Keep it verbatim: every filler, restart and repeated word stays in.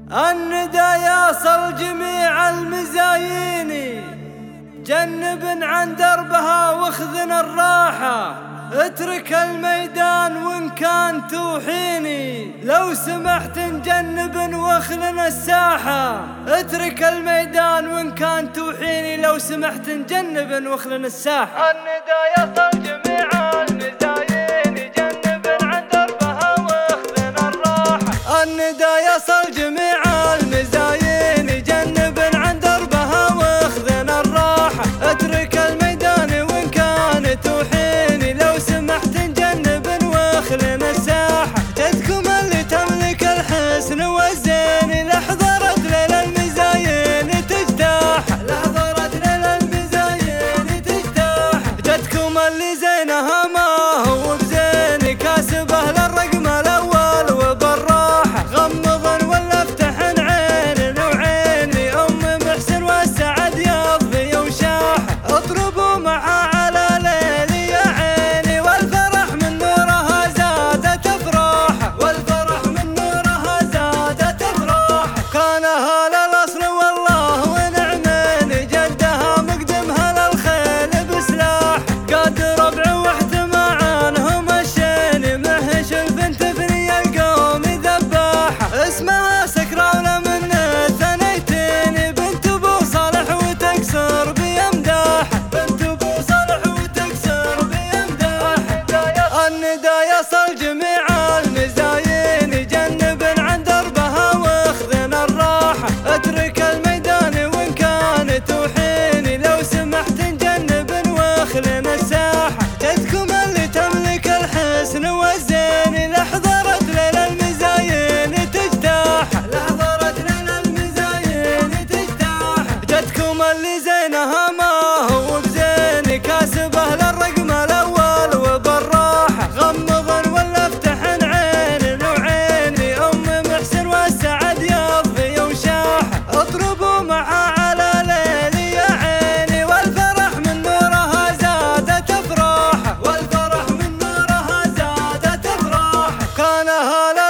الندى يصل جميع المزايين، جنب عن دربها واخذنا الراحة، اترك الميدان وان كان توحيني، لو سمحت نجنب واخلنا الساحة. اترك الميدان وان كان توحيني، لو سمحت نجنب واخلنا الساحة. الندى يصل جميع المزايين، جنب عن دربها واخذنا الراحة. الندى يصل جميع المزايين، جنب عن دربها واخذنا الراحة، اترك الميدان وان كان توحيني، لو سمحت نجنب واخلنا الساحة. جدكم اللي تملك الحسن والزين، لحضرت ليل المزايين تجتاح، لحضرت ليل المزايين تجتاح. جدكم اللي زينها ما هو بزين، كاسبه للرقم الاول وبالراحة، غمض ولا افتح عين وعيني، ام محسن والسعد يضي وشاح. اطربوا معها على ليل يا عيني، والفرح من نورها زادت افراح، والفرح من نورها زادت افراح. كانها للاصل والله ونعمين، جدها مقدمها للخيل بسلاح، قاد ربع واحتمى عنهم الشين، مهش البنت بني القوم ذباحة. اسمها سكرة ولا من ثنيتين، بنت ابو صالح وتكسر بيمداحة، بنت ابو صالح وتكسر بيمداحة. الندى يصل جميع المزايين، جنب عن دربها واخذنا الراحة، اترك الميدان وان كان توحيني، لو سمحت نجنب واخلنا الساحة. جدكم اللي تملك الحسن والزين، لحضرت ليل المزايين تجتاح، لحضرت ليل المزايين تجتاح. جدكم اللي زينها ما هو بزين، كاسبه للرقم الاول وبالراحة، غمض ولا افتح عين وعيني، ام محسن والسعد يضي وشاح. اطربوا معها على ليل يا عيني، والفرح من نورها زادت افراح، والفرح من نورها زادت افراح. كانها